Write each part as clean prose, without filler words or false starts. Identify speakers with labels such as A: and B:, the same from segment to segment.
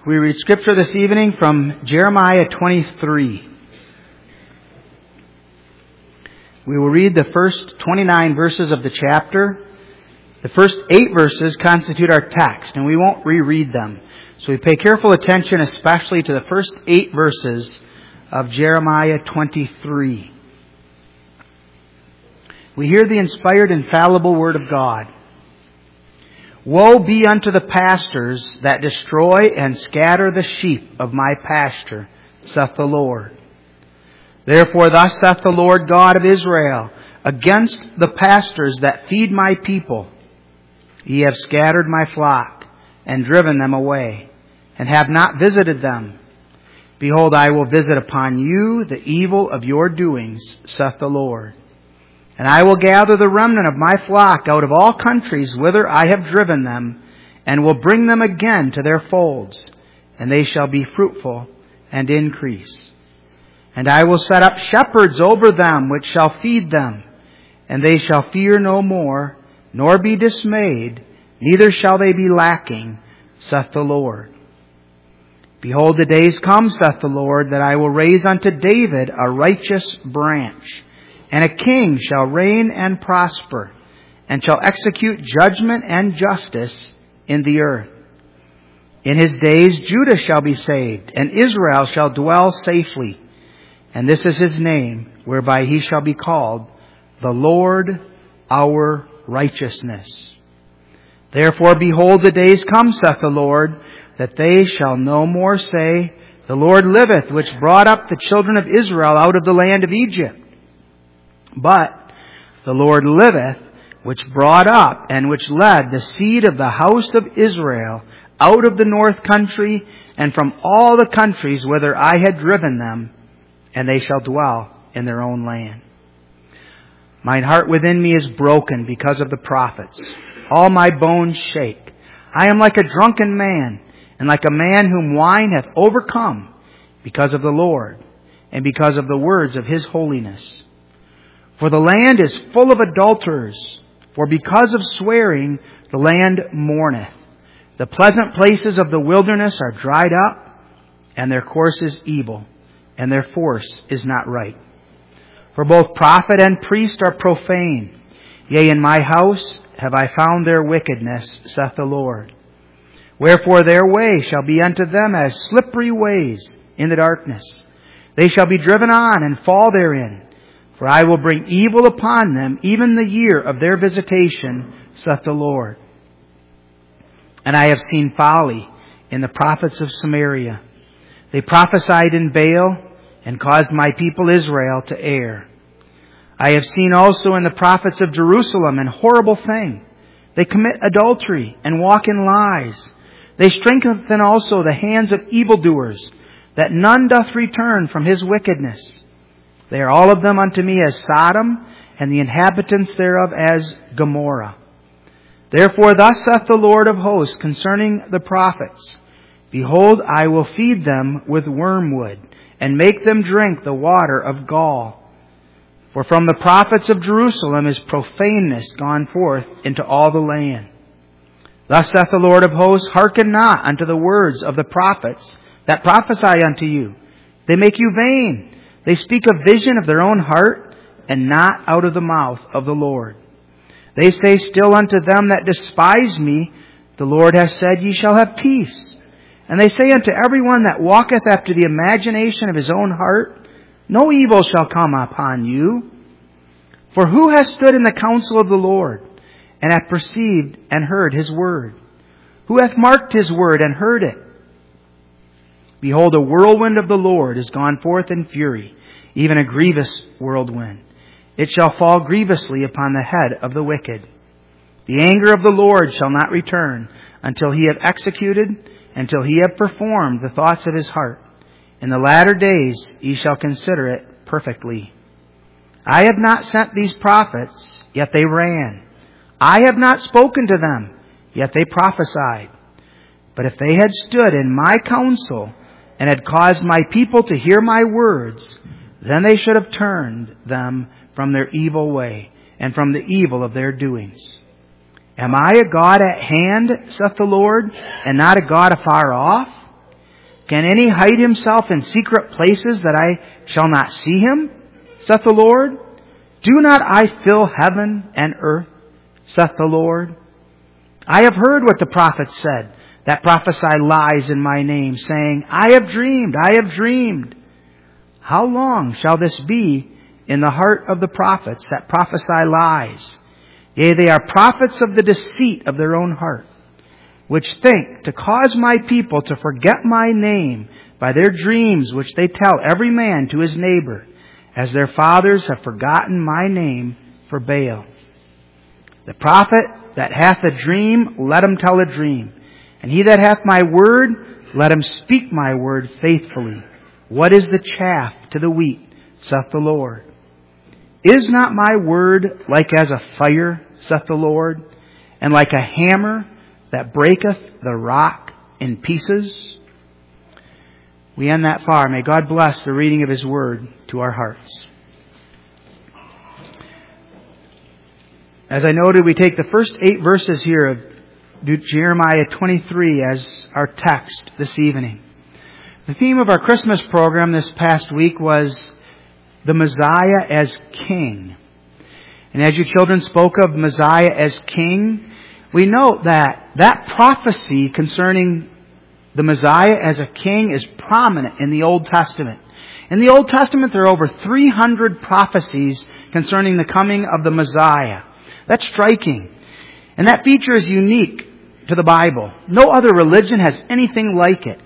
A: We read Scripture this evening from Jeremiah 23. We will read the first 29 verses of the chapter. The first 8 verses constitute our text, and we won't reread them. So we pay careful attention especially to the first 8 verses of Jeremiah 23. We hear the inspired, infallible Word of God. Woe be unto the pastors that destroy and scatter the sheep of my pasture, saith the Lord. Therefore thus saith the Lord God of Israel, against the pastors that feed my people, ye have scattered my flock, and driven them away, and have not visited them. Behold, I will visit upon you the evil of your doings, saith the Lord. And I will gather the remnant of my flock out of all countries whither I have driven them, and will bring them again to their folds, and they shall be fruitful and increase. And I will set up shepherds over them which shall feed them, and they shall fear no more, nor be dismayed, neither shall they be lacking, saith the Lord. Behold, the days come, saith the Lord, that I will raise unto David a righteous branch, and a king shall reign and prosper, and shall execute judgment and justice in the earth. In his days Judah shall be saved, and Israel shall dwell safely. And this is his name, whereby he shall be called the Lord our righteousness. Therefore, behold, the days come, saith the Lord, that they shall no more say, The Lord liveth, which brought up the children of Israel out of the land of Egypt. But the Lord liveth, which brought up and which led the seed of the house of Israel out of the north country and from all the countries whither I had driven them, and they shall dwell in their own land. Mine heart within me is broken because of the prophets. All my bones shake. I am like a drunken man, and like a man whom wine hath overcome, because of the Lord, and because of the words of His holiness. For the land is full of adulterers, for because of swearing the land mourneth. The pleasant places of the wilderness are dried up, and their course is evil, and their force is not right. For both prophet and priest are profane. Yea, in my house have I found their wickedness, saith the Lord. Wherefore their way shall be unto them as slippery ways in the darkness. They shall be driven on and fall therein. For I will bring evil upon them, even the year of their visitation, saith the Lord. And I have seen folly in the prophets of Samaria. They prophesied in Baal, and caused my people Israel to err. I have seen also in the prophets of Jerusalem an horrible thing. They commit adultery and walk in lies. They strengthen also the hands of evildoers, that none doth return from his wickedness. They are all of them unto me as Sodom, and the inhabitants thereof as Gomorrah. Therefore thus saith the Lord of hosts concerning the prophets, Behold, I will feed them with wormwood, and make them drink the water of gall. For from the prophets of Jerusalem is profaneness gone forth into all the land. Thus saith the Lord of hosts, Hearken not unto the words of the prophets that prophesy unto you. They make you vain. They speak a vision of their own heart, and not out of the mouth of the Lord. They say still unto them that despise me, The Lord hath said, Ye shall have peace. And they say unto every one that walketh after the imagination of his own heart, No evil shall come upon you. For who hath stood in the counsel of the Lord, and hath perceived and heard His word? Who hath marked His word and heard it? Behold, a whirlwind of the Lord is gone forth in fury, even a grievous whirlwind. It shall fall grievously upon the head of the wicked. The anger of the Lord shall not return until He have executed, until He have performed the thoughts of His heart. In the latter days ye shall consider it perfectly. I have not sent these prophets, yet they ran. I have not spoken to them, yet they prophesied. But if they had stood in my counsel, and had caused my people to hear my words, then they should have turned them from their evil way, and from the evil of their doings. Am I a God at hand, saith the Lord, and not a God afar off? Can any hide himself in secret places that I shall not see him? Saith the Lord. Do not I fill heaven and earth? Saith the Lord. I have heard what the prophets said, that prophesy lies in my name, saying, I have dreamed, I have dreamed. How long shall this be in the heart of the prophets that prophesy lies? Yea, they are prophets of the deceit of their own heart, which think to cause my people to forget my name by their dreams which they tell every man to his neighbor, as their fathers have forgotten my name for Baal. The prophet that hath a dream, let him tell a dream. And he that hath my word, let him speak my word faithfully. What is the chaff to the wheat, saith the Lord? Is not my word like as a fire, saith the Lord, and like a hammer that breaketh the rock in pieces? We end that far. May God bless the reading of His word to our hearts. As I noted, we take the first 8 verses here of Jeremiah 23 as our text this evening. The theme of our Christmas program this past week was the Messiah as King. And as you children spoke of Messiah as King, we note that prophecy concerning the Messiah as a king is prominent in the Old Testament. In the Old Testament, there are over 300 prophecies concerning the coming of the Messiah. That's striking. And that feature is unique to the Bible. No other religion has anything like it.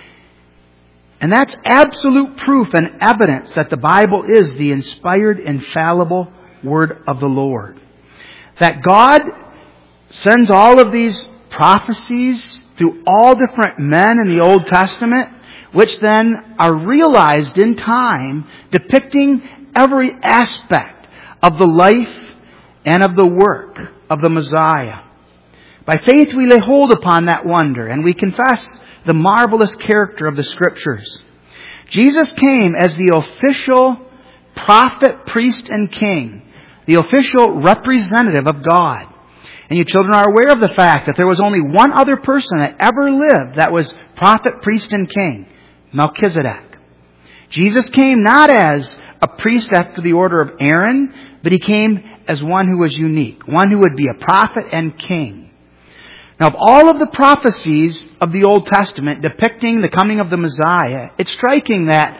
A: And that's absolute proof and evidence that the Bible is the inspired, infallible Word of the Lord. That God sends all of these prophecies through all different men in the Old Testament, which then are realized in time, depicting every aspect of the life and of the work of the Messiah. By faith we lay hold upon that wonder, and we confess the marvelous character of the Scriptures. Jesus came as the official prophet, priest, and king, the official representative of God. And you children are aware of the fact that there was only one other person that ever lived that was prophet, priest, and king, Melchizedek. Jesus came not as a priest after the order of Aaron, but He came as one who was unique, one who would be a prophet and king. Now, of all of the prophecies of the Old Testament depicting the coming of the Messiah, it's striking that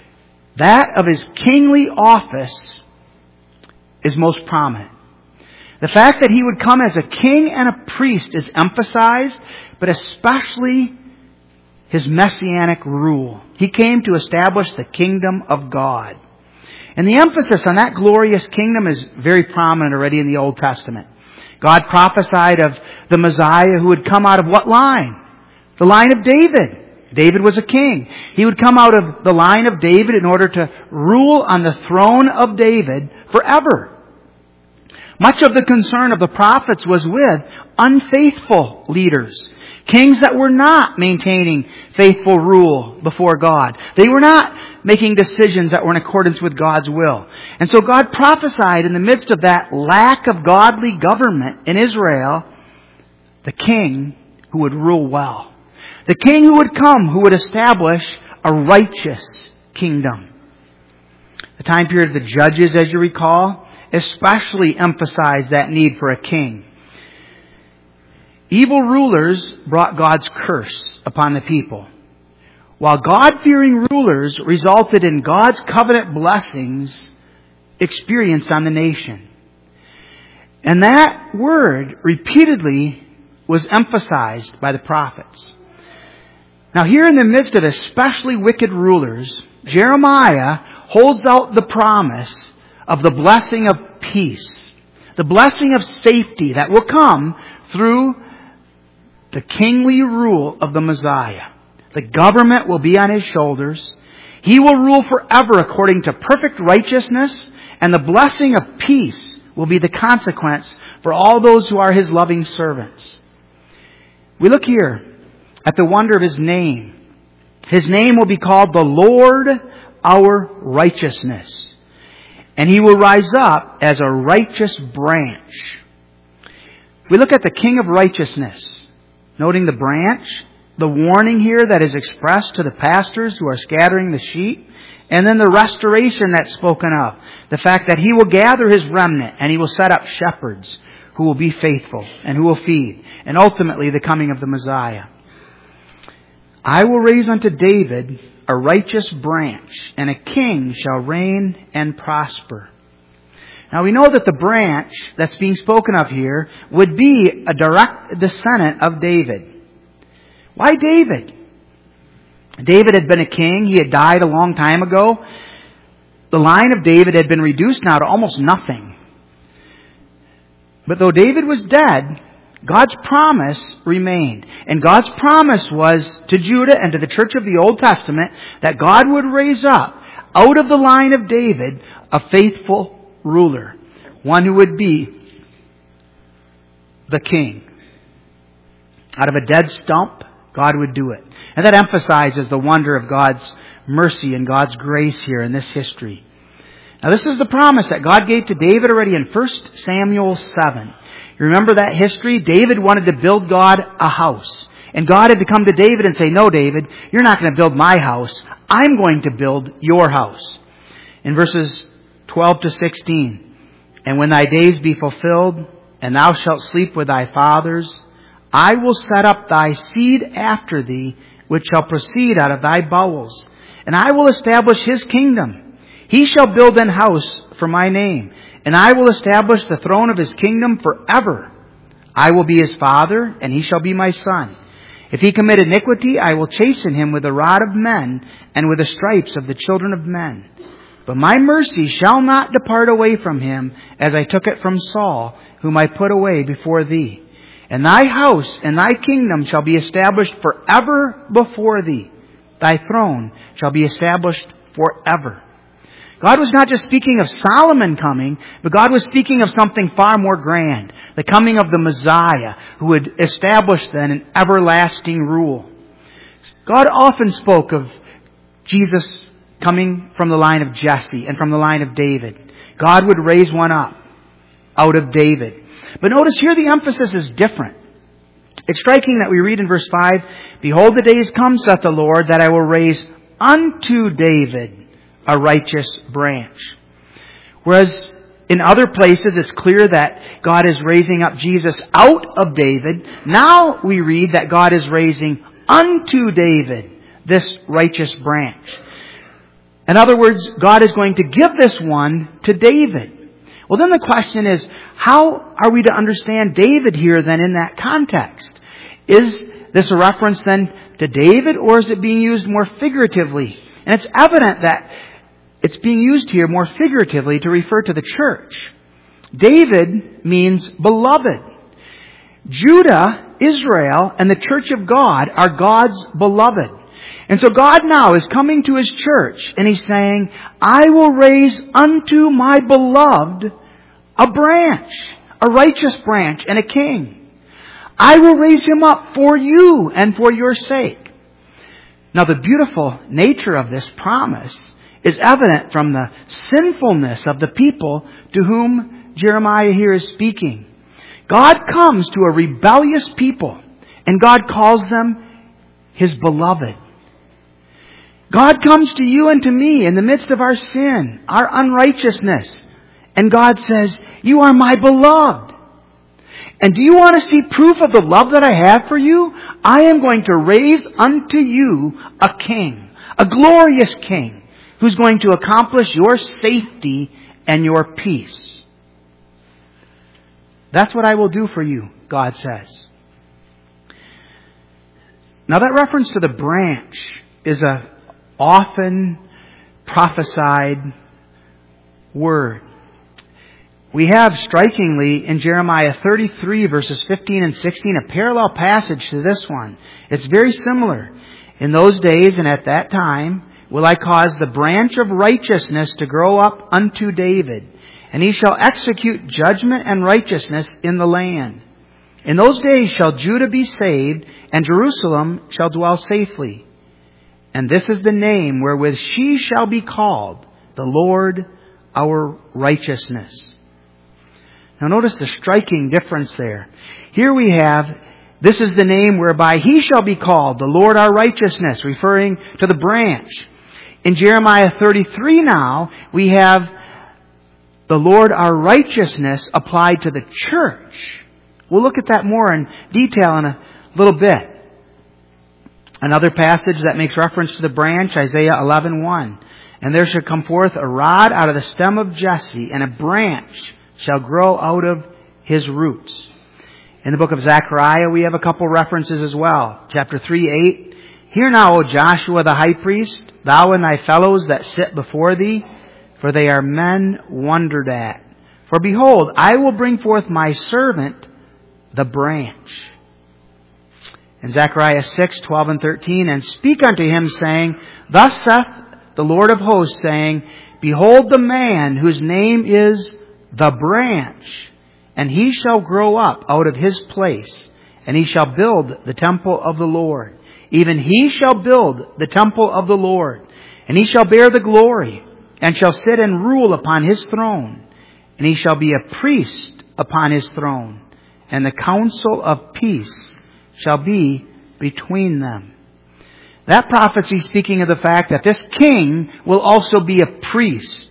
A: of His kingly office is most prominent. The fact that He would come as a king and a priest is emphasized, but especially His messianic rule. He came to establish the kingdom of God. And the emphasis on that glorious kingdom is very prominent already in the Old Testament. God prophesied of the Messiah who would come out of what line? The line of David. David was a king. He would come out of the line of David in order to rule on the throne of David forever. Much of the concern of the prophets was with unfaithful leaders. Kings that were not maintaining faithful rule before God. They were not making decisions that were in accordance with God's will. And so God prophesied in the midst of that lack of godly government in Israel, the king who would rule well. The king who would come, who would establish a righteous kingdom. The time period of the Judges, as you recall, especially emphasized that need for a king. Evil rulers brought God's curse upon the people, while God-fearing rulers resulted in God's covenant blessings experienced on the nation. And that word repeatedly was emphasized by the prophets. Now here in the midst of especially wicked rulers, Jeremiah holds out the promise of the blessing of peace, the blessing of safety that will come through the kingly rule of the Messiah. The government will be on His shoulders. He will rule forever according to perfect righteousness, and the blessing of peace will be the consequence for all those who are His loving servants. We look here at the wonder of His name. His name will be called the Lord our righteousness, and He will rise up as a righteous branch. We look at the King of righteousness, noting the branch. the warning here that is expressed to the pastors who are scattering the sheep, and then the restoration that's spoken of. The fact that He will gather His remnant and He will set up shepherds who will be faithful and who will feed. And ultimately the coming of the Messiah. I will raise unto David a righteous branch, and a king shall reign and prosper. Now we know that the branch that's being spoken of here would be a direct descendant of David. Why David? David had been a king. He had died a long time ago. The line of David had been reduced now to almost nothing. But though David was dead, God's promise remained. And God's promise was to Judah and to the church of the Old Testament that God would raise up out of the line of David a faithful ruler. One who would be the king. Out of a dead stump, God would do it. And that emphasizes the wonder of God's mercy and God's grace here in this history. Now this is the promise that God gave to David already in 1 Samuel 7. You remember that history? David wanted to build God a house. And God had to come to David and say, no, David, you're not going to build my house. I'm going to build your house. In verses 12 to 16. And when thy days be fulfilled, and thou shalt sleep with thy fathers, I will set up thy seed after thee, which shall proceed out of thy bowels. And I will establish his kingdom. He shall build an house for my name. And I will establish the throne of his kingdom forever. I will be his father, and he shall be my son. If he commit iniquity, I will chasten him with the rod of men, and with the stripes of the children of men. But my mercy shall not depart away from him, as I took it from Saul, whom I put away before thee. And thy house and thy kingdom shall be established forever before thee. Thy throne shall be established forever. God was not just speaking of Solomon coming, but God was speaking of something far more grand. The coming of the Messiah, who would establish then an everlasting rule. God often spoke of Jesus coming from the line of Jesse and from the line of David. God would raise one up out of David. But notice here the emphasis is different. It's striking that we read in verse 5, Behold, the days come, saith the Lord, that I will raise unto David a righteous branch. Whereas in other places it's clear that God is raising up Jesus out of David. Now we read that God is raising unto David this righteous branch. In other words, God is going to give this one to David. Well, then the question is, how are we to understand David here then in that context? Is this a reference then to David, or is it being used more figuratively? And it's evident that it's being used here more figuratively to refer to the church. David means beloved. Judah, Israel, and the church of God are God's beloved. And so God now is coming to His church and He's saying, I will raise unto my beloved a branch, a righteous branch, and a king. I will raise him up for you and for your sake. Now the beautiful nature of this promise is evident from the sinfulness of the people to whom Jeremiah here is speaking. God comes to a rebellious people, and God calls them His beloved. God comes to you and to me in the midst of our sin, our unrighteousness, and God says, you are my beloved. And do you want to see proof of the love that I have for you? I am going to raise unto you a king, a glorious king, who's going to accomplish your safety and your peace. That's what I will do for you, God says. Now that reference to the branch is a often prophesied word. We have strikingly in Jeremiah 33 verses 15 and 16 a parallel passage to this one. It's very similar. In those days and at that time will I cause the branch of righteousness to grow up unto David, and he shall execute judgment and righteousness in the land. In those days shall Judah be saved, and Jerusalem shall dwell safely. And this is the name wherewith she shall be called, the Lord our righteousness. Now notice the striking difference there. Here we have This is the name whereby he shall be called, the Lord our righteousness, referring to the branch. In Jeremiah 33 now, we have the Lord our righteousness applied to the church. We'll look at that more in detail in a little bit. Another passage that makes reference to the branch, Isaiah 11:1. And there shall come forth a rod out of the stem of Jesse, and a branch shall grow out of his roots. In the book of Zechariah, we have a couple references as well. Chapter 3:8. Hear now, O Joshua the high priest, thou and thy fellows that sit before thee, for they are men wondered at. For behold, I will bring forth my servant, the branch. In Zechariah 6:12 and 13, and speak unto him, saying, Thus saith the Lord of hosts, saying, Behold the man whose name is the branch, and he shall grow up out of his place, and he shall build the temple of the Lord. Even he shall build the temple of the Lord, and he shall bear the glory, and shall sit and rule upon his throne, and he shall be a priest upon his throne, and the counsel of peace shall be between them. That prophecy speaking of the fact that this king will also be a priest.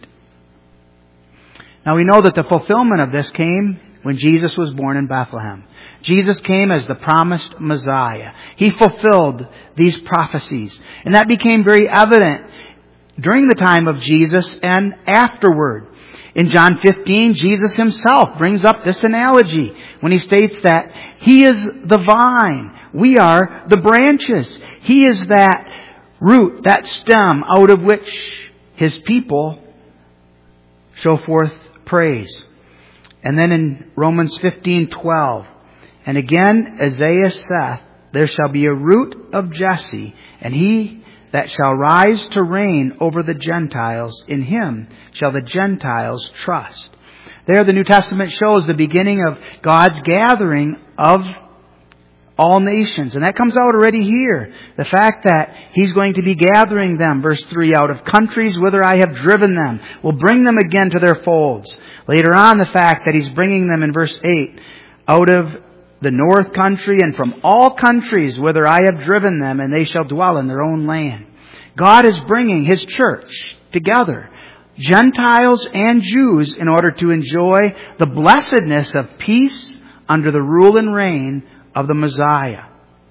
A: Now we know that the fulfillment of this came when Jesus was born in Bethlehem. Jesus came as the promised Messiah. He fulfilled these prophecies. And that became very evident during the time of Jesus and afterward. In John 15, Jesus himself brings up this analogy when he states that he is the vine. We are the branches. He is that root, that stem out of which his people show forth praise. And then in Romans 15:12, and again Isaiah saith, There shall be a root of Jesse, and he that shall rise to reign over the Gentiles, in him shall the Gentiles trust. There the New Testament shows the beginning of God's gathering of all nations. And that comes out already here. The fact that he's going to be gathering them, verse 3, out of countries whither I have driven them, will bring them again to their folds. Later on, the fact that he's bringing them in verse 8, out of the north country and from all countries whither I have driven them, and they shall dwell in their own land. God is bringing his church together, Gentiles and Jews, in order to enjoy the blessedness of peace under the rule and reign of the Messiah.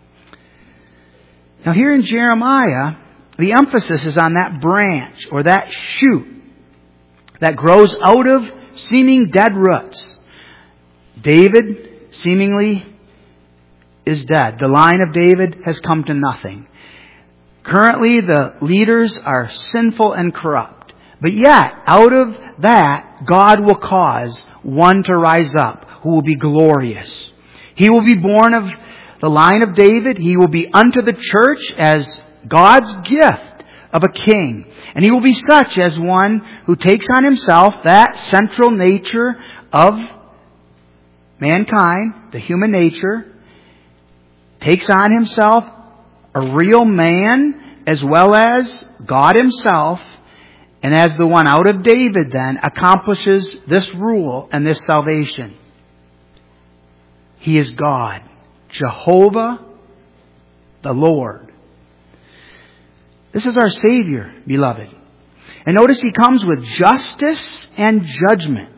A: Now here in Jeremiah, the emphasis is on that branch or that shoot that grows out of seeming dead roots. David seemingly is dead. The line of David has come to nothing. Currently, the leaders are sinful and corrupt. But yet, out of that, God will cause one to rise up who will be glorious. He will be born of the line of David. He will be unto the church as God's gift of a king. And he will be such as one who takes on himself that central nature of mankind, the human nature, takes on himself a real man as well as God himself, and as the one out of David then accomplishes this rule and this salvation. He is God, Jehovah, the Lord. This is our Savior, beloved. And notice he comes with justice and judgment.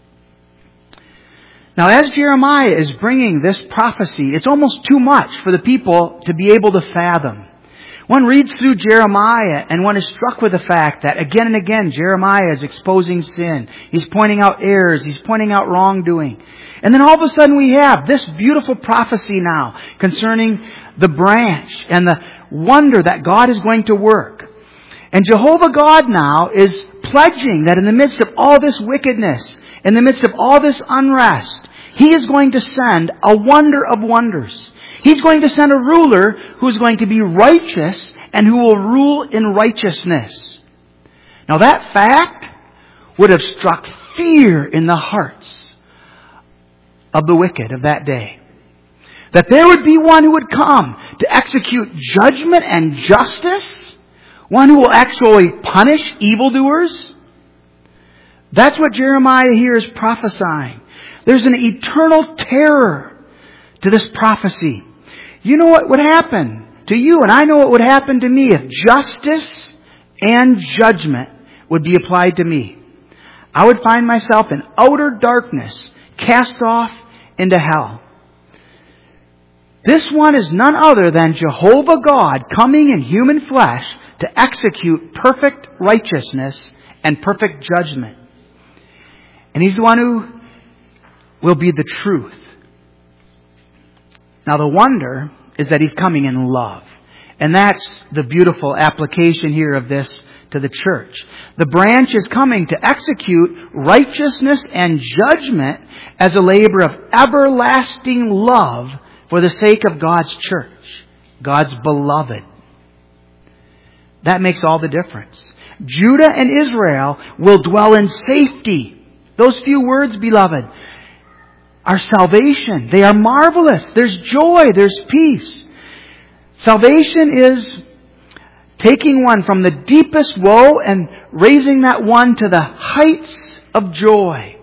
A: Now, as Jeremiah is bringing this prophecy, it's almost too much for the people to be able to fathom. One reads through Jeremiah and one is struck with the fact that again and again Jeremiah is exposing sin. He's pointing out errors. He's pointing out wrongdoing. And then all of a sudden we have this beautiful prophecy now concerning the branch and the wonder that God is going to work. And Jehovah God now is pledging that in the midst of all this wickedness, in the midst of all this unrest, he is going to send a wonder of wonders. He's going to send a ruler who is going to be righteous and who will rule in righteousness. Now that fact would have struck fear in the hearts of the wicked of that day. That there would be one who would come to execute judgment and justice. One who will actually punish evildoers. That's what Jeremiah here is prophesying. There's an eternal terror to this prophecy. You know what would happen to you, and I know what would happen to me if justice and judgment would be applied to me. I would find myself in outer darkness, cast off into hell. This one is none other than Jehovah God coming in human flesh to execute perfect righteousness and perfect judgment. And He's the one who will be the truth. Now the wonder is that He's coming in love. And that's the beautiful application here of this to the church. The branch is coming to execute righteousness and judgment as a labor of everlasting love for the sake of God's church, God's beloved. That makes all the difference. Judah and Israel will dwell in safety. Those few words, beloved, are salvation. They are marvelous. There's joy. There's peace. Salvation is taking one from the deepest woe and raising that one to the heights of joy.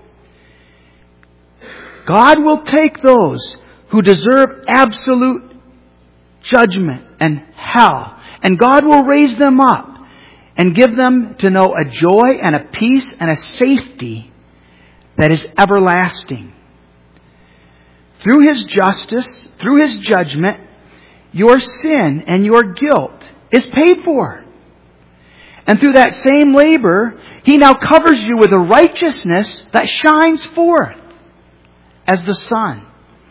A: God will take those who deserve absolute judgment and hell, and God will raise them up and give them to know a joy and a peace and a safety that is everlasting. Through His justice, through His judgment, your sin and your guilt is paid for. And through that same labor, He now covers you with a righteousness that shines forth as the sun.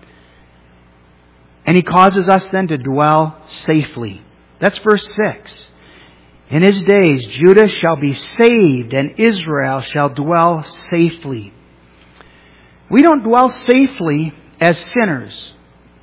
A: And He causes us then to dwell safely. That's verse 6. In His days, Judah shall be saved and Israel shall dwell safely. We don't dwell safely as sinners.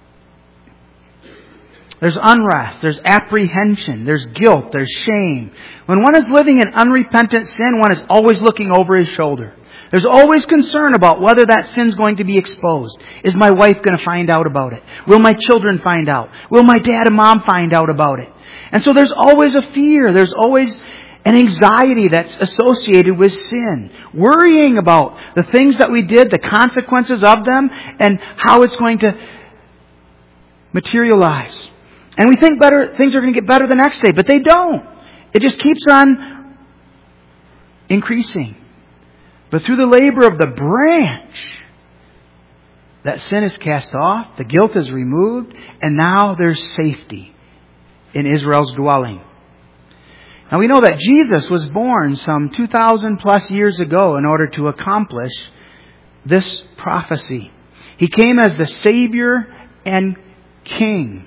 A: There's unrest, there's apprehension, there's guilt, there's shame. When one is living in unrepentant sin, one is always looking over his shoulder. There's always concern about whether that sin's going to be exposed. Is my wife going to find out about it? Will my children find out? Will my dad and mom find out about it? And so there's always a fear. There's always an anxiety that's associated with sin. Worrying about the things that we did, the consequences of them, and how it's going to materialize. And we think things are going to get better the next day, but they don't. It just keeps on increasing. But through the labor of the branch, that sin is cast off, the guilt is removed, and now there's safety in Israel's dwelling. Now we know that Jesus was born some 2,000 plus years ago in order to accomplish this prophecy. He came as the Savior and King.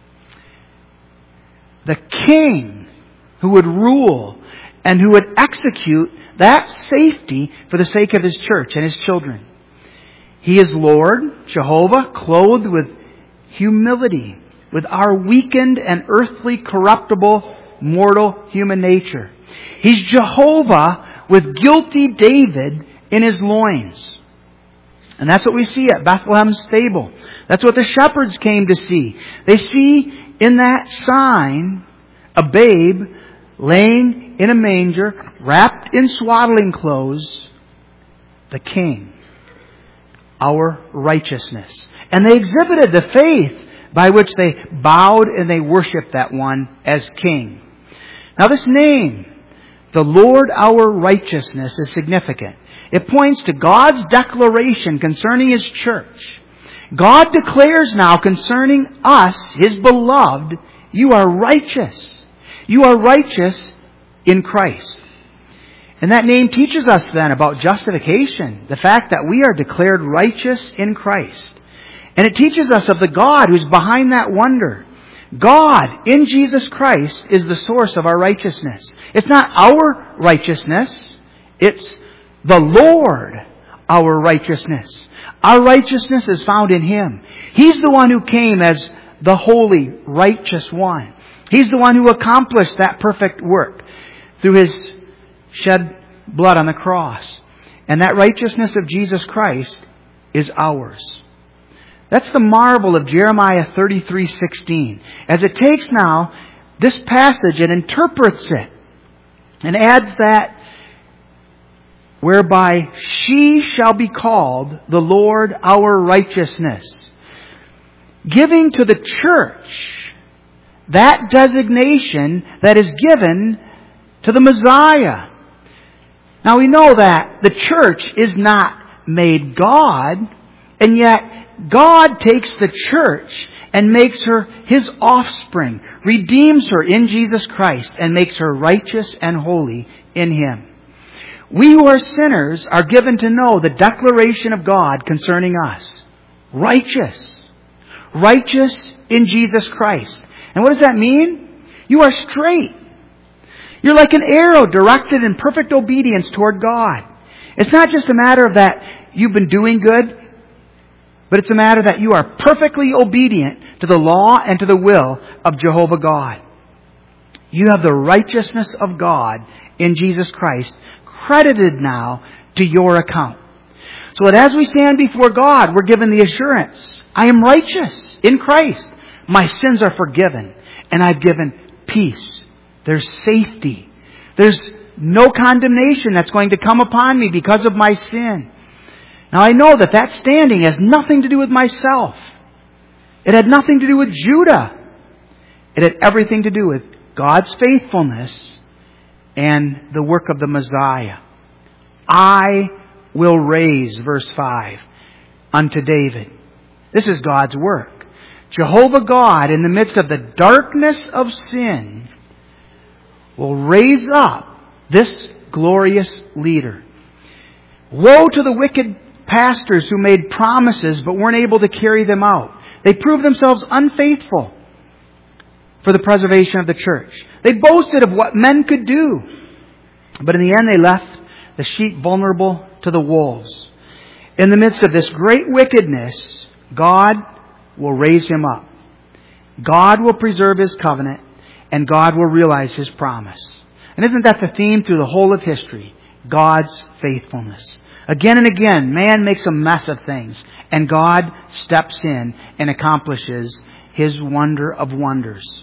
A: The King who would rule and who would execute that safety for the sake of His church and His children. He is Lord, Jehovah, clothed with humility, with our weakened and earthly, corruptible, mortal human nature. He's Jehovah with guilty David in His loins. And that's what we see at Bethlehem's stable. That's what the shepherds came to see. They see in that sign a babe laying in a manger, wrapped in swaddling clothes, the King, our righteousness. And they exhibited the faith by which they bowed and they worshiped that one as King. Now this name, the Lord our righteousness, is significant. It points to God's declaration concerning His church. God declares now concerning us, His beloved, you are righteous. You are righteous in Christ. And that name teaches us then about justification. The fact that we are declared righteous in Christ. And it teaches us of the God who's behind that wonder. God in Jesus Christ is the source of our righteousness. It's not our righteousness. It's the Lord, our righteousness. Our righteousness is found in Him. He's the one who came as the holy, righteous one. He's the one who accomplished that perfect work through His shed blood on the cross. And that righteousness of Jesus Christ is ours. That's the marvel of Jeremiah 33:16. As it takes now this passage and interprets it and adds that whereby she shall be called the Lord our righteousness. giving to the church that designation that is given to the Messiah. Now we know that the church is not made God, and yet God takes the church and makes her His offspring, redeems her in Jesus Christ, and makes her righteous and holy in Him. We who are sinners are given to know the declaration of God concerning us. Righteous. Righteous in Jesus Christ. And what does that mean? You are straight. You're like an arrow directed in perfect obedience toward God. It's not just a matter of that you've been doing good, but it's a matter that you are perfectly obedient to the law and to the will of Jehovah God. You have the righteousness of God in Jesus Christ credited now to your account. So that as we stand before God, we're given the assurance, I am righteous in Christ. My sins are forgiven, and I've given peace. There's safety. There's no condemnation that's going to come upon me because of my sin. Now I know that standing has nothing to do with myself. It had nothing to do with Judah. It had everything to do with God's faithfulness and the work of the Messiah. I will raise, verse 5, unto David. This is God's work. Jehovah God, in the midst of the darkness of sin, will raise up this glorious leader. Woe to the wicked pastors who made promises but weren't able to carry them out. They proved themselves unfaithful for the preservation of the church. They boasted of what men could do. But in the end, they left the sheep vulnerable to the wolves. In the midst of this great wickedness, God will raise him up. God will preserve His covenant, and God will realize His promise. And isn't that the theme through the whole of history? God's faithfulness. Again and again, man makes a mess of things, and God steps in and accomplishes His wonder of wonders.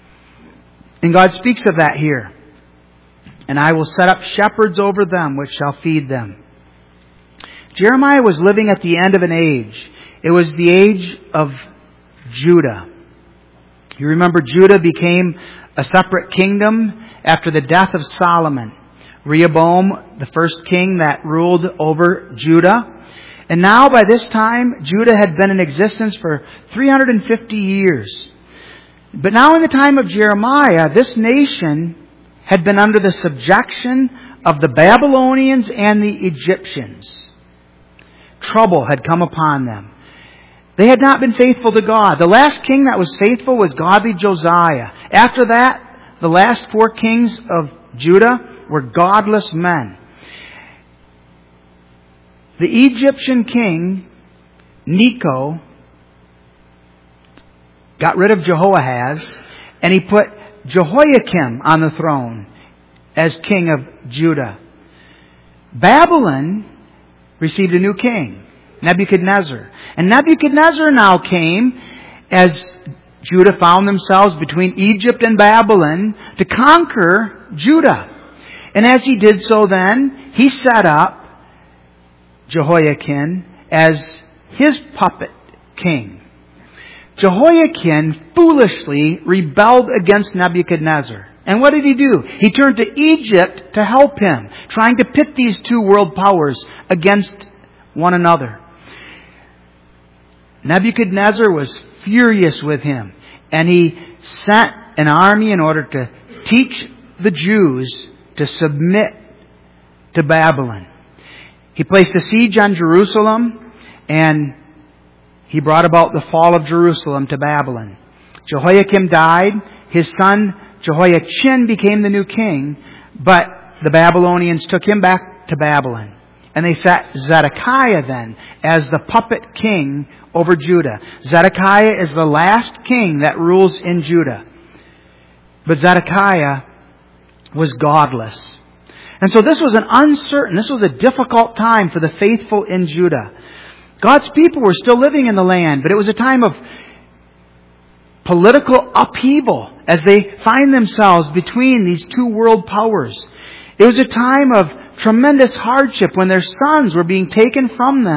A: And God speaks of that here. And I will set up shepherds over them, which shall feed them. Jeremiah was living at the end of an age. It was the age of Judah. You remember Judah became a separate kingdom after the death of Solomon. Rehoboam, the first king that ruled over Judah. And now by this time, Judah had been in existence for 350 years. But now in the time of Jeremiah, this nation had been under the subjection of the Babylonians and the Egyptians. Trouble had come upon them. They had not been faithful to God. The last king that was faithful was godly Josiah. After that, the last 4 kings of Judah were godless men. The Egyptian king, Necho, got rid of Jehoahaz, and he put Jehoiakim on the throne as king of Judah. Babylon received a new king, Nebuchadnezzar. And Nebuchadnezzar now came as Judah found themselves between Egypt and Babylon to conquer Judah. And as he did so then, he set up Jehoiakim as his puppet king. Jehoiakim foolishly rebelled against Nebuchadnezzar. And what did he do? He turned to Egypt to help him, trying to pit these two world powers against one another. Nebuchadnezzar was furious with him, and he sent an army in order to teach the Jews to submit to Babylon. He placed a siege on Jerusalem, and he brought about the fall of Jerusalem to Babylon. Jehoiakim died. His son Jehoiachin became the new king, but the Babylonians took him back to Babylon. And they set Zedekiah then as the puppet king over Judah. Zedekiah is the last king that rules in Judah. But Zedekiah was godless. And so this was this was a difficult time for the faithful in Judah. God's people were still living in the land, but it was a time of political upheaval as they find themselves between these two world powers. It was a time of tremendous hardship when their sons were being taken from them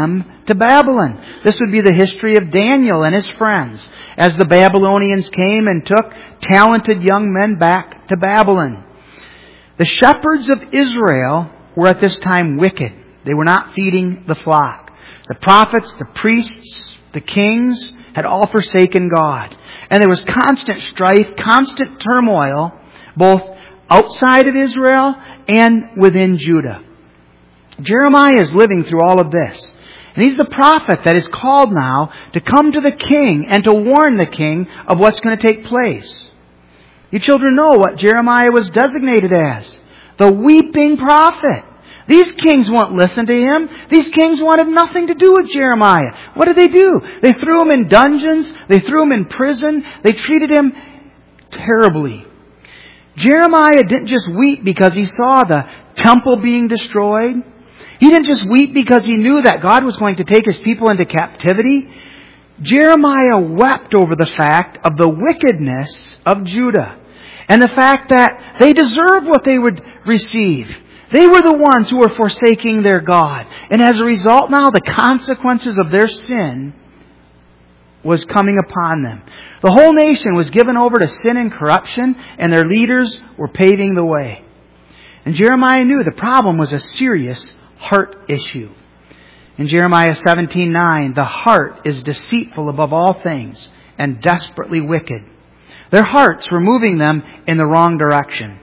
A: to Babylon. This would be the history of Daniel and his friends as the Babylonians came and took talented young men back to Babylon. The shepherds of Israel were at this time wicked. They were not feeding the flock. The prophets, the priests, the kings had all forsaken God. And there was constant strife, constant turmoil, both outside of Israel and within Judah. Jeremiah is living through all of this. And he's the prophet that is called now to come to the king and to warn the king of what's going to take place. You children know what Jeremiah was designated as. The weeping prophet. These kings won't listen to him. These kings wanted nothing to do with Jeremiah. What did they do? They threw him in dungeons. They threw him in prison. They treated him terribly. Jeremiah didn't just weep because he saw the temple being destroyed. He didn't just weep because he knew that God was going to take his people into captivity. Jeremiah wept over the fact of the wickedness of Judah and the fact that they deserved what they would receive. They were the ones who were forsaking their God. And as a result now, the consequences of their sin was coming upon them. The whole nation was given over to sin and corruption, and their leaders were paving the way. And Jeremiah knew the problem was a serious heart issue. In Jeremiah 17:9, the heart is deceitful above all things and desperately wicked. Their hearts were moving them in the wrong direction.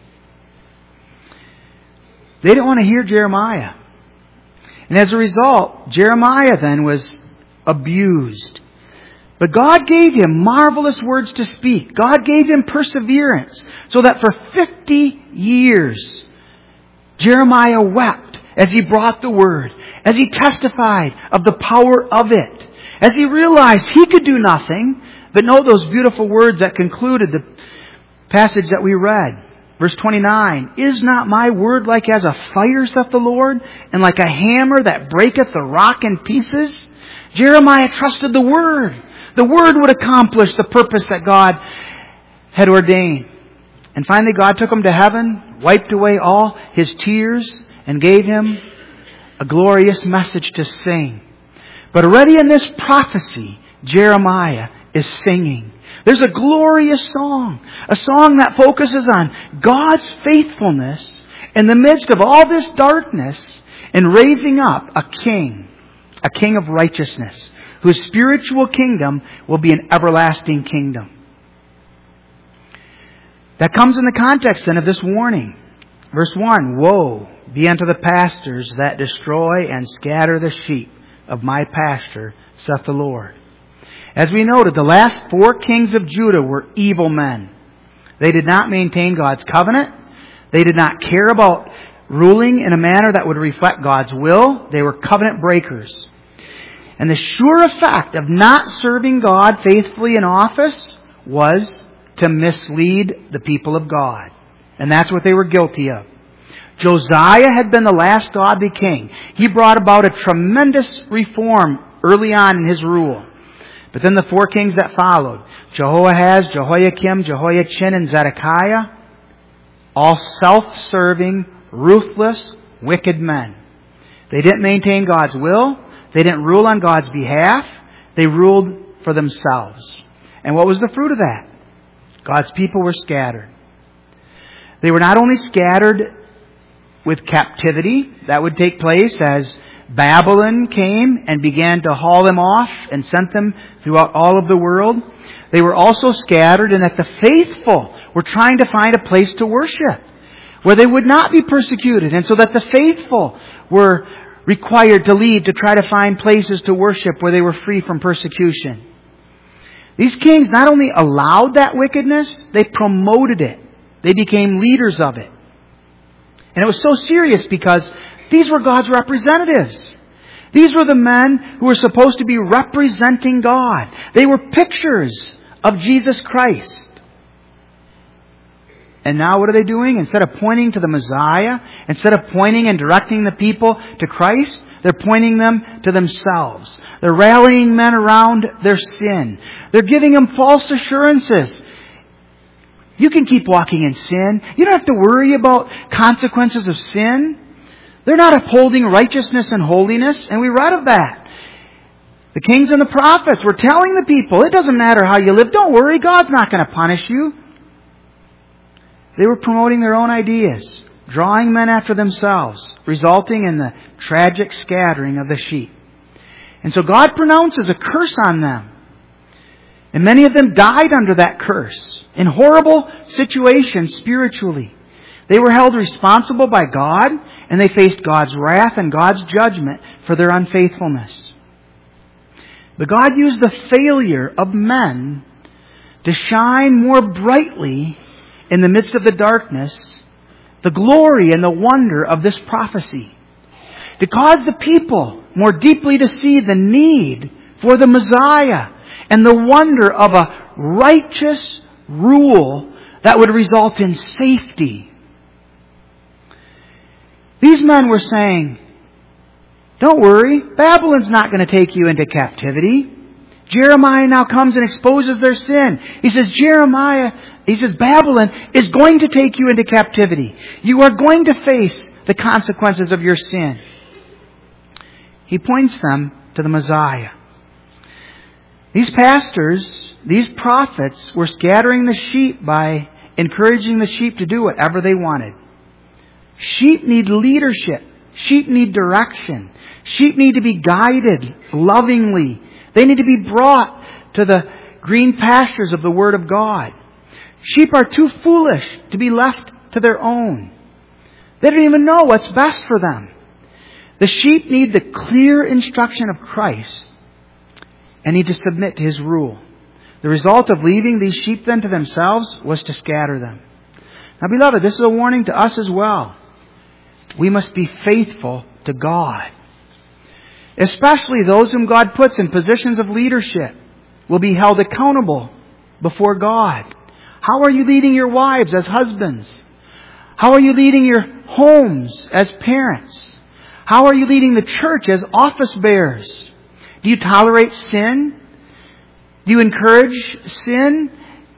A: They didn't want to hear Jeremiah. And as a result, Jeremiah then was abused. But God gave him marvelous words to speak. God gave him perseverance so that for 50 years, Jeremiah wept as he brought the word, as he testified of the power of it, as he realized he could do nothing. But note those beautiful words that concluded the passage that we read. Verse 29, "Is not my word like as a fire, saith the Lord, and like a hammer that breaketh the rock in pieces?" Jeremiah trusted the word. The word would accomplish the purpose that God had ordained. And finally God took him to heaven, wiped away all his tears, and gave him a glorious message to sing. But already in this prophecy, Jeremiah is singing. There's a glorious song. A song that focuses on God's faithfulness in the midst of all this darkness and raising up a king of righteousness, whose spiritual kingdom will be an everlasting kingdom. That comes in the context then of this warning. Verse 1, "Woe be unto the pastors that destroy and scatter the sheep of my pasture, saith the Lord." As we noted, the last 4 kings of Judah were evil men. They did not maintain God's covenant. They did not care about ruling in a manner that would reflect God's will. They were covenant breakers. And the sure effect of not serving God faithfully in office was to mislead the people of God. And that's what they were guilty of. Josiah had been the last godly king. He brought about a tremendous reform early on in his rule. But then the 4 kings that followed, Jehoahaz, Jehoiakim, Jehoiachin, and Zedekiah, all self-serving, ruthless, wicked men. They didn't maintain God's will. They didn't rule on God's behalf. They ruled for themselves. And what was the fruit of that? God's people were scattered. They were not only scattered with captivity that would take place as Babylon came and began to haul them off and sent them throughout all of the world. They were also scattered in that the faithful were trying to find a place to worship where they would not be persecuted. And so that the faithful were required to leave to try to find places to worship where they were free from persecution. These kings not only allowed that wickedness, they promoted it. They became leaders of it. And it was so serious because these were God's representatives. These were the men who were supposed to be representing God. They were pictures of Jesus Christ. And now what are they doing? Instead of pointing to the Messiah, instead of pointing and directing the people to Christ, they're pointing them to themselves. They're rallying men around their sin. They're giving them false assurances. You can keep walking in sin. You don't have to worry about consequences of sin. They're not upholding righteousness and holiness, and we read of that. The kings and the prophets were telling the people, it doesn't matter how you live. Don't worry, God's not going to punish you. They were promoting their own ideas, drawing men after themselves, resulting in the tragic scattering of the sheep. And so God pronounces a curse on them. And many of them died under that curse in horrible situations spiritually. They were held responsible by God, and they faced God's wrath and God's judgment for their unfaithfulness. But God used the failure of men to shine more brightly in the midst of the darkness, the glory and the wonder of this prophecy, to cause the people more deeply to see the need for the Messiah and the wonder of a righteous rule that would result in safety. These men were saying, don't worry, Babylon's not going to take you into captivity. Jeremiah now comes and exposes their sin. He says, Babylon is going to take you into captivity. You are going to face the consequences of your sin. He points them to the Messiah. These pastors, these prophets, were scattering the sheep by encouraging the sheep to do whatever they wanted. Sheep need leadership. Sheep need direction. Sheep need to be guided lovingly. They need to be brought to the green pastures of the Word of God. Sheep are too foolish to be left to their own. They don't even know what's best for them. The sheep need the clear instruction of Christ and need to submit to His rule. The result of leaving these sheep then to themselves was to scatter them. Now, beloved, this is a warning to us as well. We must be faithful to God. Especially those whom God puts in positions of leadership will be held accountable before God. How are you leading your wives as husbands? How are you leading your homes as parents? How are you leading the church as office bearers? Do you tolerate sin? Do you encourage sin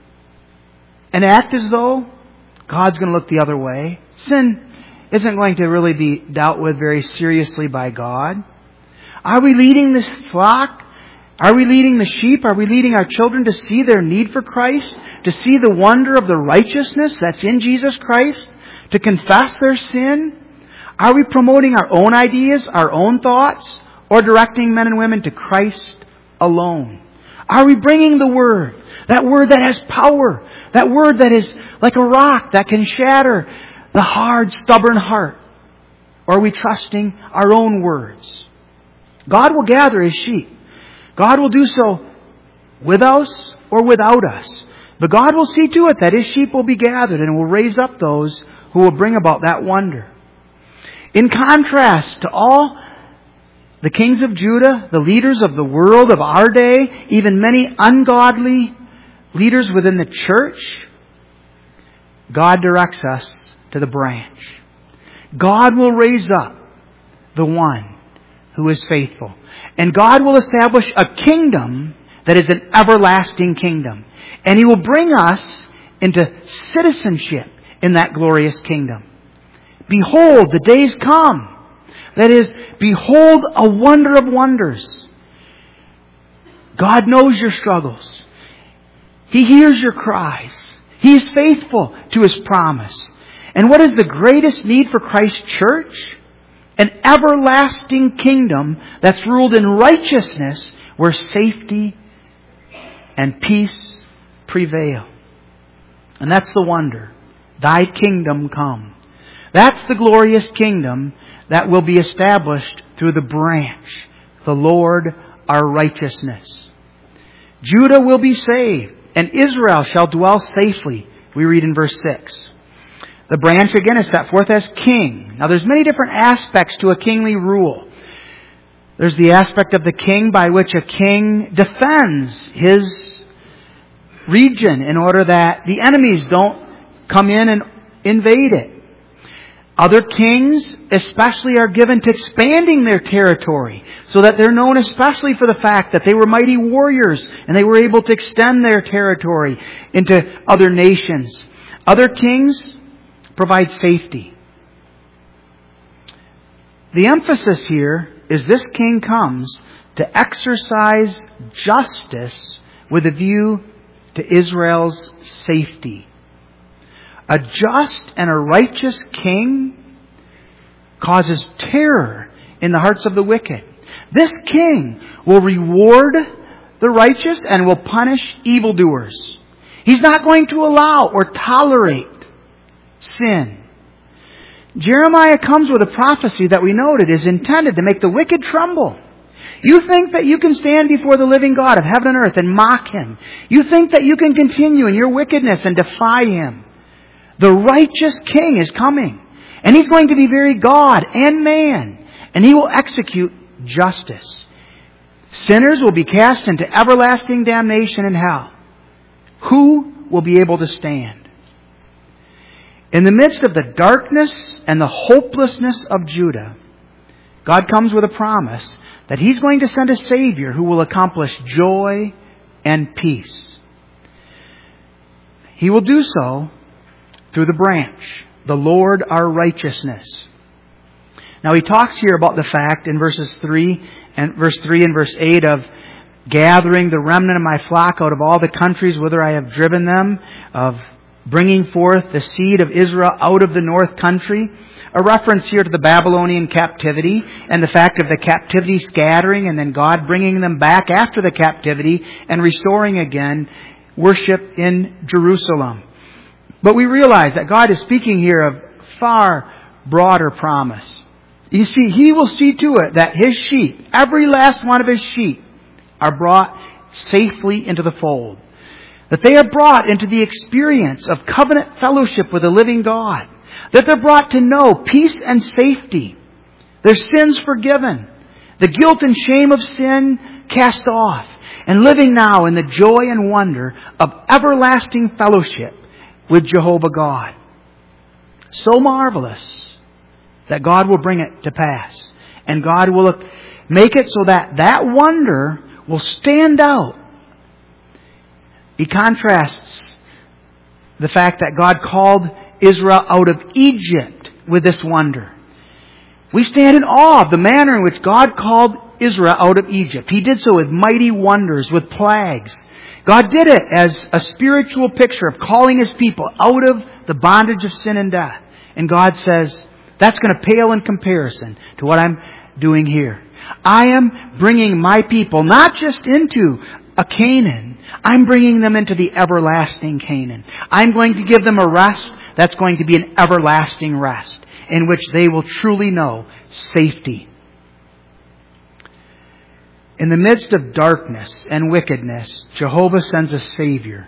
A: and act as though God's going to look the other way? Sin isn't going to really be dealt with very seriously by God. Are we leading this flock? Are we leading the sheep? Are we leading our children to see their need for Christ? To see the wonder of the righteousness that's in Jesus Christ? To confess their sin? Are we promoting our own ideas, our own thoughts? Or directing men and women to Christ alone? Are we bringing the Word? That Word that has power. That Word that is like a rock that can shatter the hard, stubborn heart. Or are we trusting our own words? God will gather His sheep. God will do so with us or without us. But God will see to it that His sheep will be gathered and will raise up those who will bring about that wonder. In contrast to all the kings of Judah, the leaders of the world of our day, even many ungodly leaders within the church, God directs us to the branch. God will raise up the one who is faithful. And God will establish a kingdom that is an everlasting kingdom. And He will bring us into citizenship in that glorious kingdom. Behold, the days come. That is, behold a wonder of wonders. God knows your struggles. He hears your cries. He is faithful to His promise. And what is the greatest need for Christ's church? An everlasting kingdom that's ruled in righteousness where safety and peace prevail. And that's the wonder. Thy kingdom come. That's the glorious kingdom that will be established through the branch, the Lord our righteousness. Judah will be saved, and Israel shall dwell safely. We read in verse 6. The branch again is set forth as king. Now there's many different aspects to a kingly rule. There's the aspect of the king by which a king defends his region in order that the enemies don't come in and invade it. Other kings especially are given to expanding their territory so that they're known especially for the fact that they were mighty warriors and they were able to extend their territory into other nations. Other kings provide safety. The emphasis here is this king comes to exercise justice with a view to Israel's safety. A just and a righteous king causes terror in the hearts of the wicked. This king will reward the righteous and will punish evildoers. He's not going to allow or tolerate sin. Jeremiah comes with a prophecy that we noted is intended to make the wicked tremble. You think that you can stand before the living God of heaven and earth and mock Him. You think that you can continue in your wickedness and defy Him. The righteous king is coming. And He's going to be very God and man. And He will execute justice. Sinners will be cast into everlasting damnation in hell. Who will be able to stand? In the midst of the darkness and the hopelessness of Judah, God comes with a promise that He's going to send a Savior who will accomplish joy and peace. He will do so through the branch, the Lord our righteousness. Now He talks here about the fact in verse 3 and verse 8 of gathering the remnant of my flock out of all the countries whither I have driven them, of bringing forth the seed of Israel out of the north country. A reference here to the Babylonian captivity and the fact of the captivity scattering and then God bringing them back after the captivity and restoring again worship in Jerusalem. But we realize that God is speaking here of far broader promise. You see, He will see to it that His sheep, every last one of His sheep, are brought safely into the fold. That they are brought into the experience of covenant fellowship with the living God. That they're brought to know peace and safety. Their sins forgiven. The guilt and shame of sin cast off. And living now in the joy and wonder of everlasting fellowship with Jehovah God. So marvelous that God will bring it to pass. And God will make it so that that wonder will stand out. He contrasts the fact that God called Israel out of Egypt with this wonder. We stand in awe of the manner in which God called Israel out of Egypt. He did so with mighty wonders, with plagues. God did it as a spiritual picture of calling His people out of the bondage of sin and death. And God says, that's going to pale in comparison to what I'm doing here. I am bringing my people not just into a Canaan. I'm bringing them into the everlasting Canaan. I'm going to give them a rest that's going to be an everlasting rest in which they will truly know safety. In the midst of darkness and wickedness, Jehovah sends a Savior.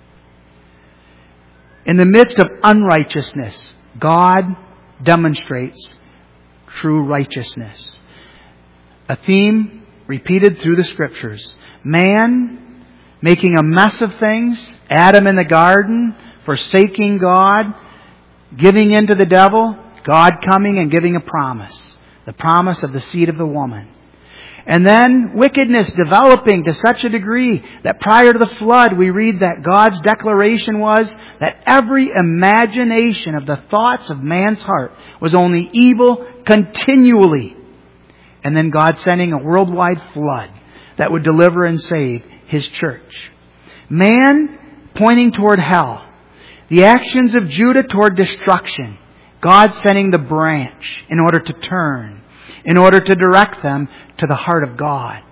A: In the midst of unrighteousness, God demonstrates true righteousness. A theme repeated through the Scriptures. Man making a mess of things. Adam in the garden forsaking God. Giving in to the devil. God coming and giving a promise. The promise of the seed of the woman. And then wickedness developing to such a degree that prior to the flood we read that God's declaration was that every imagination of the thoughts of man's heart was only evil continually. And then God sending a worldwide flood that would deliver and save His church. Man pointing toward hell. The actions of Judah toward destruction. God sending the branch in order to turn. In order to direct them to the heart of God.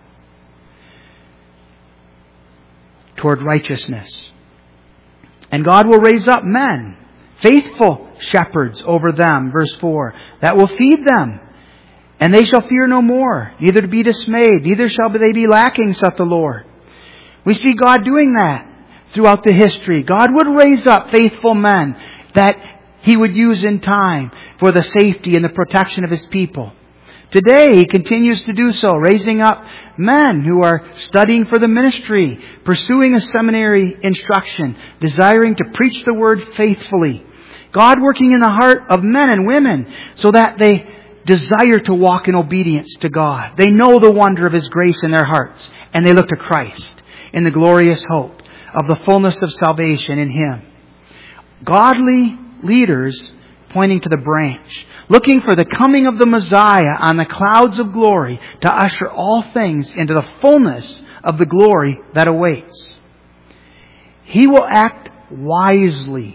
A: Toward righteousness. And God will raise up men, faithful shepherds over them, verse 4, that will feed them. And they shall fear no more, neither to be dismayed, neither shall they be lacking, saith the Lord. We see God doing that throughout the history. God would raise up faithful men that He would use in time for the safety and the protection of His people. Today, He continues to do so, raising up men who are studying for the ministry, pursuing a seminary instruction, desiring to preach the Word faithfully. God working in the heart of men and women so that they desire to walk in obedience to God. They know the wonder of His grace in their hearts, and they look to Christ in the glorious hope of the fullness of salvation in Him. Godly leaders pointing to the branch, looking for the coming of the Messiah on the clouds of glory to usher all things into the fullness of the glory that awaits. He will act wisely.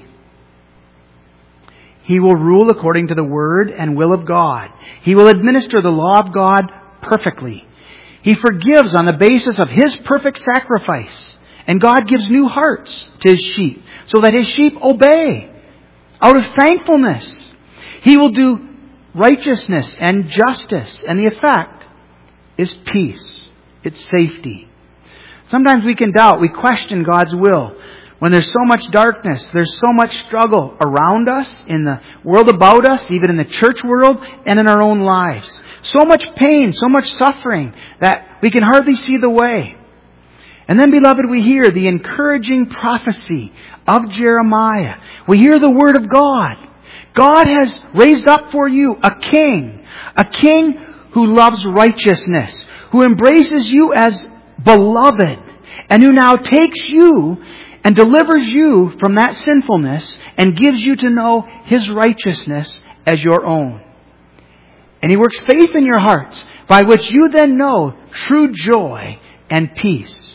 A: He will rule according to the word and will of God. He will administer the law of God perfectly. He forgives on the basis of His perfect sacrifice. And God gives new hearts to His sheep so that His sheep obey out of thankfulness. He will do righteousness and justice, and the effect is peace. It's safety. Sometimes we can doubt, we question God's will. When there's so much darkness, there's so much struggle around us, in the world about us, even in the church world, and in our own lives. So much pain, so much suffering, that we can hardly see the way. And then, beloved, we hear the encouraging prophecy of Jeremiah. We hear the Word of God. God has raised up for you a king who loves righteousness, who embraces you as beloved, and who now takes you and delivers you from that sinfulness and gives you to know His righteousness as your own. And He works faith in your hearts, by which you then know true joy and peace.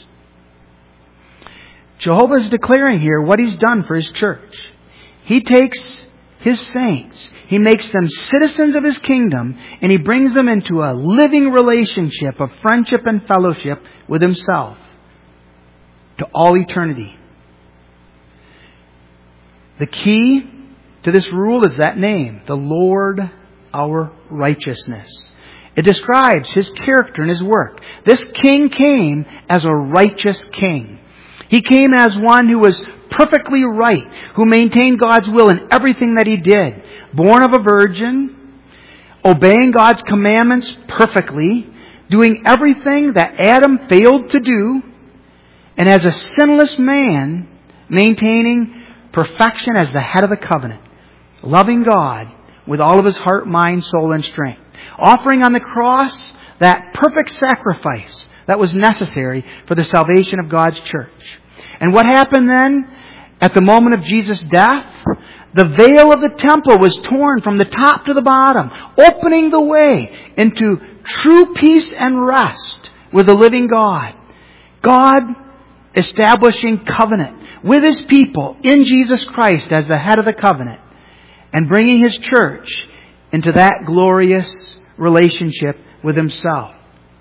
A: Jehovah is declaring here what He's done for His church. He takes His saints, He makes them citizens of His kingdom, and He brings them into a living relationship of friendship and fellowship with Himself to all eternity. The key to this rule is that name, the Lord our righteousness. It describes His character and His work. This king came as a righteous king. He came as one who was perfectly right, who maintained God's will in everything that He did. Born of a virgin, obeying God's commandments perfectly, doing everything that Adam failed to do, and as a sinless man, maintaining perfection as the head of the covenant, loving God with all of his heart, mind, soul, and strength, offering on the cross that perfect sacrifice that was necessary for the salvation of God's church. And what happened then? At the moment of Jesus' death, the veil of the temple was torn from the top to the bottom, opening the way into true peace and rest with the living God. God establishing covenant with His people in Jesus Christ as the head of the covenant, and bringing His church into that glorious relationship with Himself.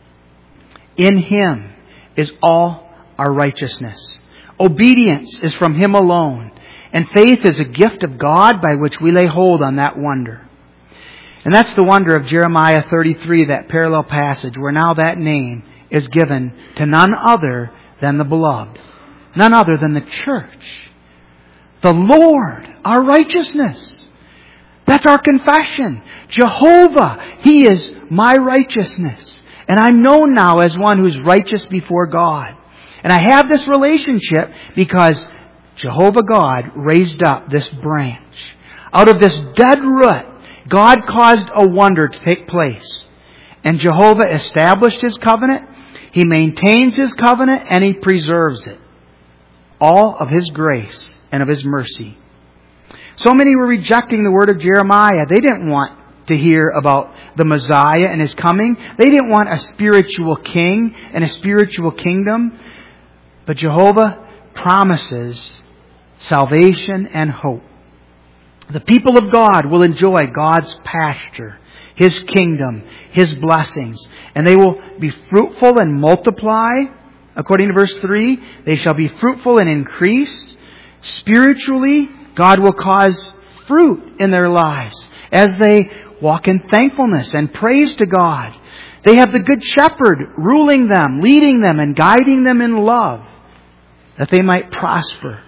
A: In Him is all our righteousness. Obedience is from Him alone, and faith is a gift of God by which we lay hold on that wonder. And that's the wonder of Jeremiah 33, that parallel passage, where now that name is given to none other than the beloved, none other than the church. The Lord, our righteousness. That's our confession. Jehovah, He is my righteousness. And I'm known now as one who's righteous before God. And I have this relationship because Jehovah God raised up this branch. Out of this dead root, God caused a wonder to take place. And Jehovah established His covenant. He maintains His covenant and He preserves it. All of His grace and of His mercy. So many were rejecting the word of Jeremiah. They didn't want to hear about the Messiah and His coming. They didn't want a spiritual king and a spiritual kingdom. But Jehovah promises salvation and hope. The people of God will enjoy God's pasture, His kingdom, His blessings. And they will be fruitful and multiply. According to verse 3, they shall be fruitful and increase. Spiritually, God will cause fruit in their lives as they walk in thankfulness and praise to God. They have the Good Shepherd ruling them, leading them, and guiding them in love, that they might prosper.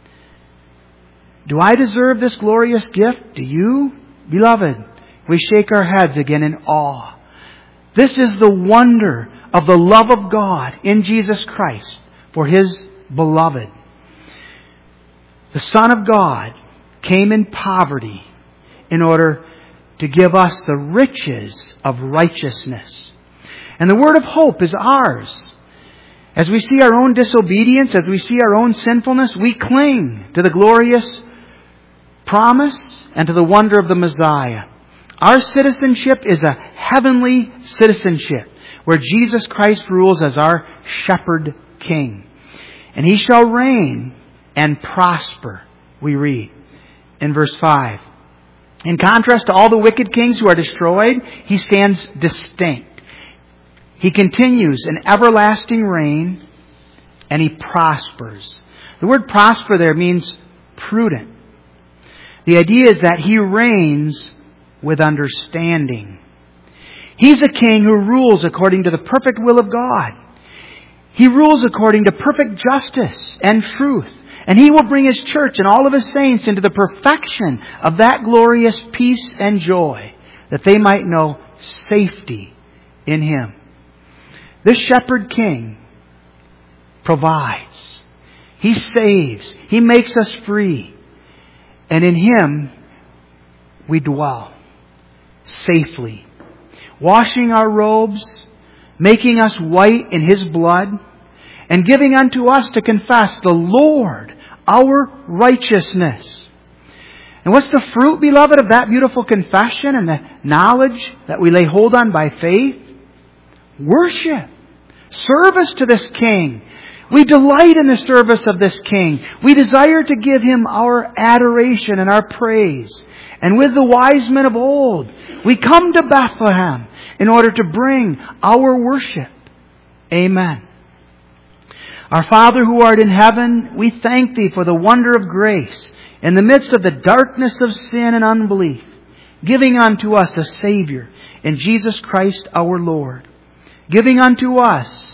A: Do I deserve this glorious gift? Do you? Beloved, we shake our heads again in awe. This is the wonder of the love of God in Jesus Christ for His beloved. The Son of God came in poverty in order to give us the riches of righteousness. And the word of hope is ours. As we see our own disobedience, as we see our own sinfulness, we cling to the glorious promise and to the wonder of the Messiah. Our citizenship is a heavenly citizenship where Jesus Christ rules as our shepherd king. And He shall reign and prosper, we read in verse 5. In contrast to all the wicked kings who are destroyed, He stands distinct. He continues an everlasting reign and He prospers. The word prosper there means prudent. The idea is that He reigns with understanding. He's a king who rules according to the perfect will of God. He rules according to perfect justice and truth. And He will bring His church and all of His saints into the perfection of that glorious peace and joy, that they might know safety in Him. This shepherd king provides. He saves. He makes us free. And in Him we dwell safely, washing our robes, making us white in His blood, and giving unto us to confess the Lord, our righteousness. And what's the fruit, beloved, of that beautiful confession and the knowledge that we lay hold on by faith? Worship. Service to this King. We delight in the service of this King. We desire to give Him our adoration and our praise. And with the wise men of old, we come to Bethlehem in order to bring our worship. Amen. Our Father who art in heaven, we thank Thee for the wonder of grace in the midst of the darkness of sin and unbelief, giving unto us a Savior in Jesus Christ our Lord, giving unto us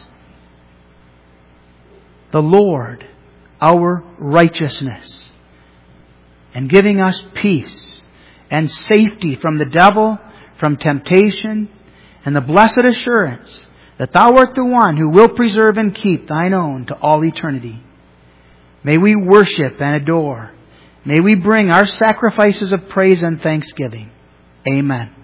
A: the Lord, our righteousness, and giving us peace and safety from the devil, from temptation, and the blessed assurance that Thou art the one who will preserve and keep Thine own to all eternity. May we worship and adore. May we bring our sacrifices of praise and thanksgiving. Amen.